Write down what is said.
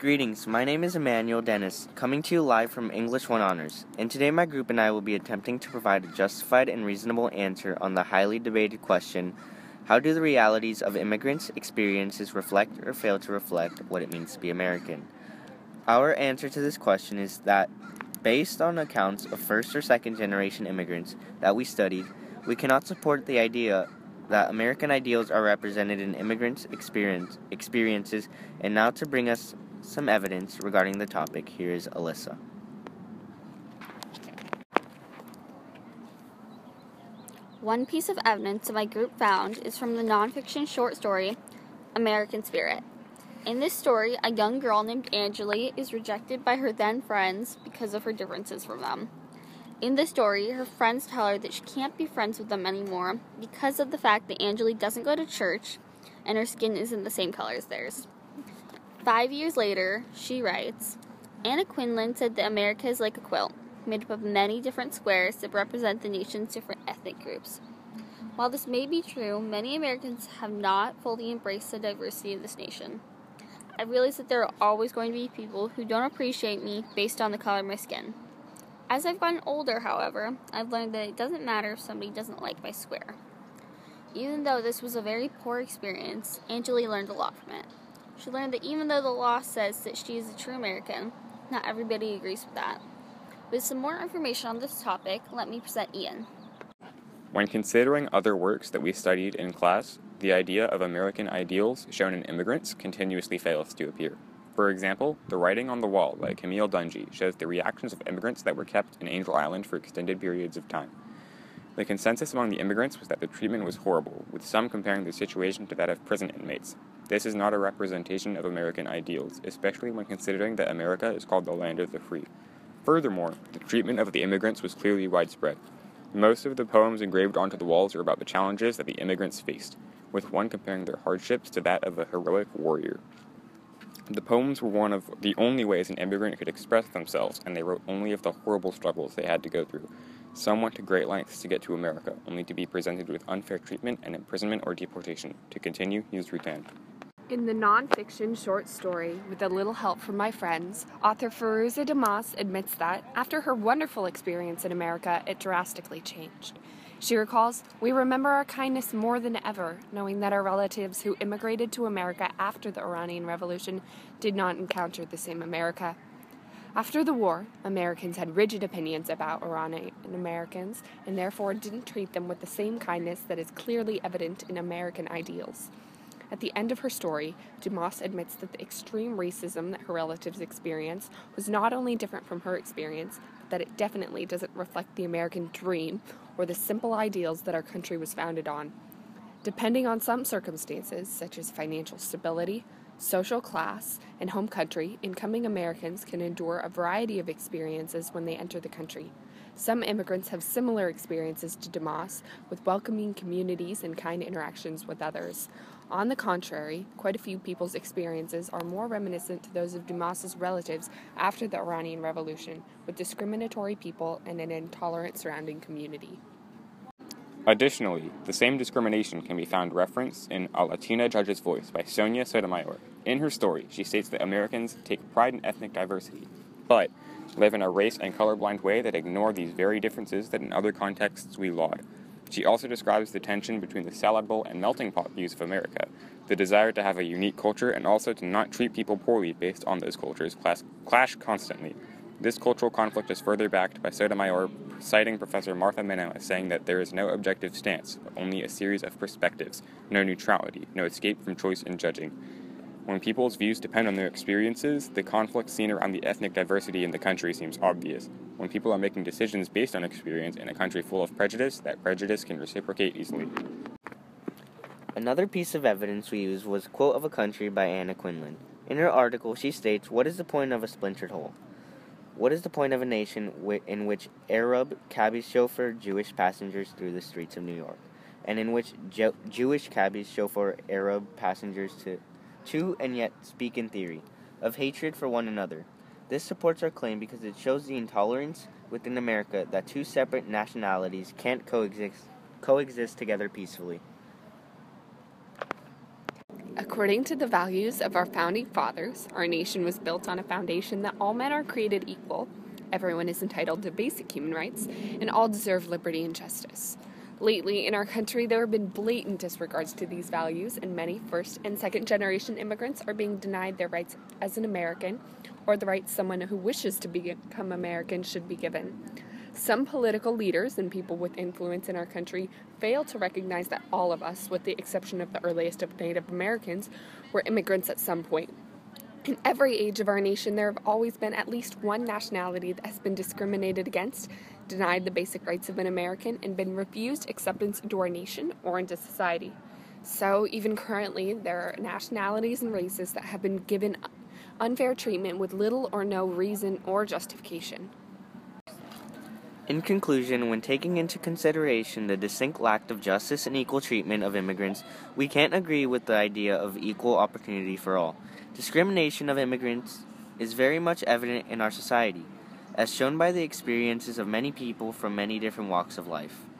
Greetings, my name is Emmanuel Dennis, coming to you live from English 1 Honors, and today my group and I will be attempting to provide a justified and reasonable answer on the highly debated question, how do the realities of immigrants' experiences reflect or fail to reflect what it means to be American? Our answer to this question is that, based on accounts of first or second generation immigrants that we studied, we cannot support the idea that American ideals are represented in immigrants' experiences, and now to bring us some evidence regarding the topic, here is Alyssa. One piece of evidence that my group found is from the nonfiction short story, American Spirit. In this story, a young girl named Angeli is rejected by her then friends because of her differences from them. In the story, her friends tell her that she can't be friends with them anymore because of the fact that Angeli doesn't go to church and her skin isn't the same color as theirs. 5 years later, she writes, Anna Quindlen said that America is like a quilt, made up of many different squares that represent the nation's different ethnic groups. While this may be true, many Americans have not fully embraced the diversity of this nation. I realize that there are always going to be people who don't appreciate me based on the color of my skin. As I've gotten older, however, I've learned that it doesn't matter if somebody doesn't like my square. Even though this was a very poor experience, Angeli learned a lot from it. She learned that even though the law says that she is a true American, not everybody agrees with that. With some more information on this topic, let me present Ian. When considering other works that we studied in class, the idea of American ideals shown in immigrants continuously fails to appear. For example, The Writing on the Wall by Camille Dungy shows the reactions of immigrants that were kept in Angel Island for extended periods of time. The consensus among the immigrants was that the treatment was horrible, with some comparing the situation to that of prison inmates. This is not a representation of American ideals, especially when considering that America is called the land of the free. Furthermore, the treatment of the immigrants was clearly widespread. Most of the poems engraved onto the walls are about the challenges that the immigrants faced, with one comparing their hardships to that of a heroic warrior. The poems were one of the only ways an immigrant could express themselves, and they wrote only of the horrible struggles they had to go through. Some went to great lengths to get to America, only to be presented with unfair treatment and imprisonment or deportation. To continue, use Rutan. In the nonfiction short story, With a Little Help from My Friends, author Firuza Damas admits that, after her wonderful experience in America, it drastically changed. She recalls, "We remember our kindness more than ever, knowing that our relatives who immigrated to America after the Iranian Revolution did not encounter the same America. After the war, Americans had rigid opinions about Iranian Americans and therefore didn't treat them with the same kindness that is clearly evident in American ideals." At the end of her story, Damas admits that the extreme racism that her relatives experienced was not only different from her experience, but that it definitely doesn't reflect the American dream or the simple ideals that our country was founded on. Depending on some circumstances, such as financial stability, social class, and home country, incoming Americans can endure a variety of experiences when they enter the country. Some immigrants have similar experiences to Damas, with welcoming communities and kind interactions with others. On the contrary, quite a few people's experiences are more reminiscent to those of Damas's relatives after the Iranian Revolution, with discriminatory people and an intolerant surrounding community. Additionally, the same discrimination can be found referenced in A Latina Judge's Voice by Sonia Sotomayor. In her story, she states that Americans take pride in ethnic diversity, but live in a race and colorblind way that ignore these very differences that in other contexts we laud. She also describes the tension between the salad bowl and melting pot views of America, the desire to have a unique culture and also to not treat people poorly based on those cultures clash constantly. This cultural conflict is further backed by Sotomayor citing Professor Martha Minow as saying that there is no objective stance, but only a series of perspectives, no neutrality, no escape from choice in judging. When people's views depend on their experiences, the conflict seen around the ethnic diversity in the country seems obvious. When people are making decisions based on experience in a country full of prejudice, that prejudice can reciprocate easily. Another piece of evidence we used was Quote of a Country by Anna Quindlen. In her article, she states, "What is the point of a splintered whole? What is the point of a nation in which Arab cabbies chauffeur Jewish passengers through the streets of New York, and in which Jewish cabbies chauffeur Arab passengers to and yet speak in theory of hatred for one another? This supports our claim because it shows the intolerance within America that two separate nationalities can't coexist together peacefully." According to the values of our founding fathers, our nation was built on a foundation that all men are created equal, everyone is entitled to basic human rights, and all deserve liberty and justice. Lately, in our country, there have been blatant disregards to these values, and many first- and second-generation immigrants are being denied their rights as an American, or the rights someone who wishes to become American should be given. Some political leaders and people with influence in our country fail to recognize that all of us, with the exception of the earliest of Native Americans, were immigrants at some point. In every age of our nation, there have always been at least one nationality that has been discriminated against, denied the basic rights of an American, and been refused acceptance into our nation or into society. So, even currently, there are nationalities and races that have been given unfair treatment with little or no reason or justification. In conclusion, when taking into consideration the distinct lack of justice and equal treatment of immigrants, we can't agree with the idea of equal opportunity for all. Discrimination of immigrants is very much evident in our society, as shown by the experiences of many people from many different walks of life.